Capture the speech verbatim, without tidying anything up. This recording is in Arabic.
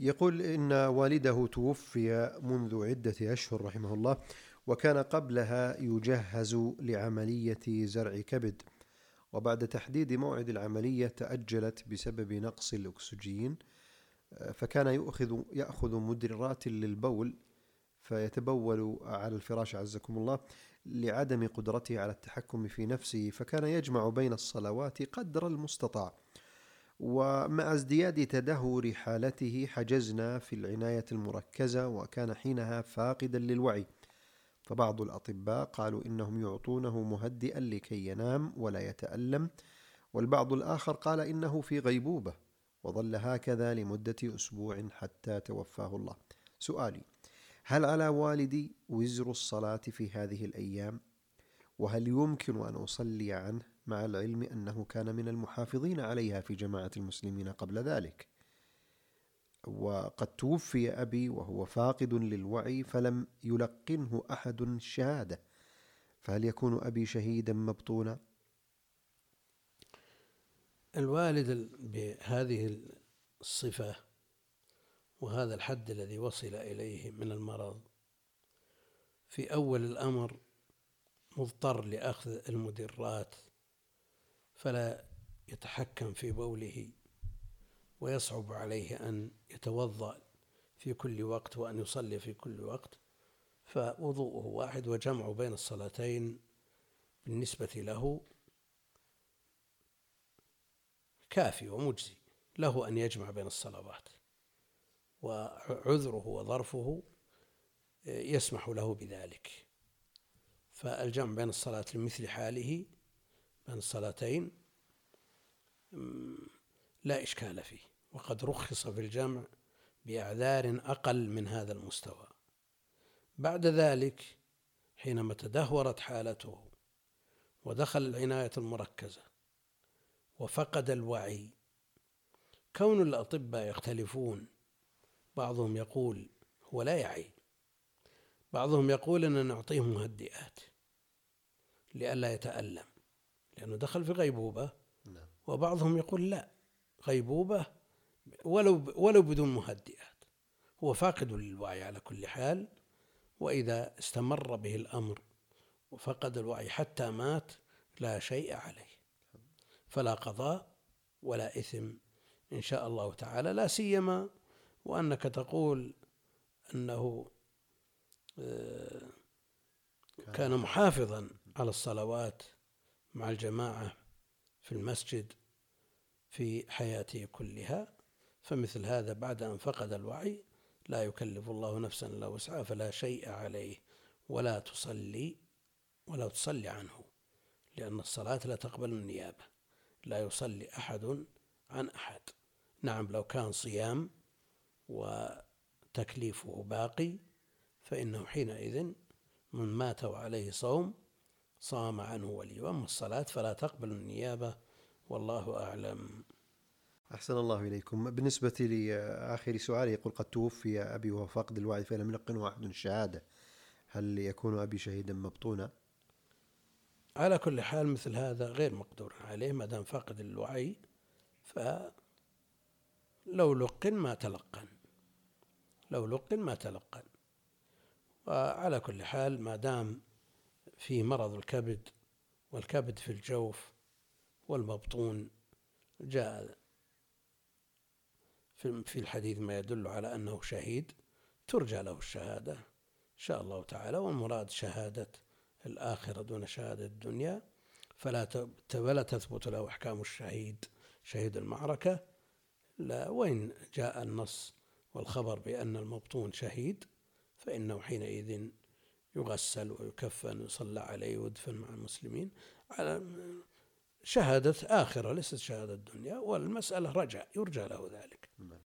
يقول إن والده توفي منذ عدة أشهر رحمه الله، وكان قبلها يجهز لعملية زرع كبد، وبعد تحديد موعد العملية تأجلت بسبب نقص الأكسجين، فكان يأخذ يأخذ مدرات للبول فيتبول على الفراش عزكم الله لعدم قدرته على التحكم في نفسه، فكان يجمع بين الصلوات قدر المستطاع. ومع ازدياد تدهور حالته حجزنا في العناية المركزة، وكان حينها فاقدا للوعي، فبعض الأطباء قالوا إنهم يعطونه مهدئا لكي ينام ولا يتألم، والبعض الآخر قال إنه في غيبوبة، وظل هكذا لمدة أسبوع حتى توفاه الله. سؤالي: هل على والدي وزر الصلاة في هذه الأيام؟ وهل يمكن أن أصلي عنه مع العلم أنه كان من المحافظين عليها في جماعة المسلمين قبل ذلك؟ وقد توفي أبي وهو فاقد للوعي فلم يلقنه أحد الشهادة، فهل يكون أبي شهيدا مبطونا؟ الوالد بهذه الصفة وهذا الحد الذي وصل إليه من المرض في أول الأمر مضطر لأخذ المدرات، فلا يتحكم في بوله، ويصعب عليه أن يتوضأ في كل وقت وأن يصلي في كل وقت، فوضوءه واحد، وجمع بين الصلاتين بالنسبة له كافي ومجزي له أن يجمع بين الصلوات، وعذره وظرفه يسمح له بذلك. فالجمع بين الصلاة لمثل حاله بين الصلاتين لا إشكال فيه، وقد رخص في الجمع بأعذار أقل من هذا المستوى. بعد ذلك حينما تدهورت حالته ودخل العناية المركزة وفقد الوعي، كون الأطباء يختلفون، بعضهم يقول هو لا يعي، بعضهم يقول أن نعطيه مهدئات لئلا يتألم لأنه دخل في غيبوبة، وبعضهم يقول لا، غيبوبة ولو ولو بدون مهدئات، هو فاقد للوعي على كل حال، وإذا استمر به الأمر وفقد الوعي حتى مات لا شيء عليه، فلا قضاء ولا إثم إن شاء الله تعالى، لا سيما وأنك تقول أنه كان محافظا على الصلوات مع الجماعة في المسجد في حياته كلها، فمثل هذا بعد أن فقد الوعي لا يكلف الله نفسا إلا وسعها، فلا شيء عليه، ولا تصلي ولا تصلي عنه، لأن الصلاة لا تقبل النيابة، لا يصلي أحد عن أحد. نعم، لو كان صيام وتكليفه باقي فإنه حينئذ من مات وعليه صوم صام عنه ولي، وأما الصلاة فلا تقبل النيابة، والله أعلم. أحسن الله إليكم. بالنسبة لآخر سؤال، يقول: قد توفي أبي وهو فاقد الوعي فلم يلقنه أحد الشهادة، هل يكون أبي شهيدا مبطونا؟ على كل حال مثل هذا غير مقدور عليه ما دام فاقد الوعي، فلو لقن ما تلقن لو لقن ما تلقن وعلى كل حال ما دام في مرض الكبد، والكبد في الجوف والمبطون، جاء في الحديث ما يدل على أنه شهيد، ترجى له الشهادة إن شاء الله تعالى، والمراد شهادة الآخرة دون شهادة الدنيا، فلا فلا تثبت له أحكام الشهيد شهيد المعركة، لا، وإن جاء النص والخبر بأن المبطون شهيد فإنه حينئذ يغسل ويكفن ويصلى عليه ويدفن مع المسلمين على شهادة آخرة ليست شهادة الدنيا، والمسألة رجع يرجى له ذلك.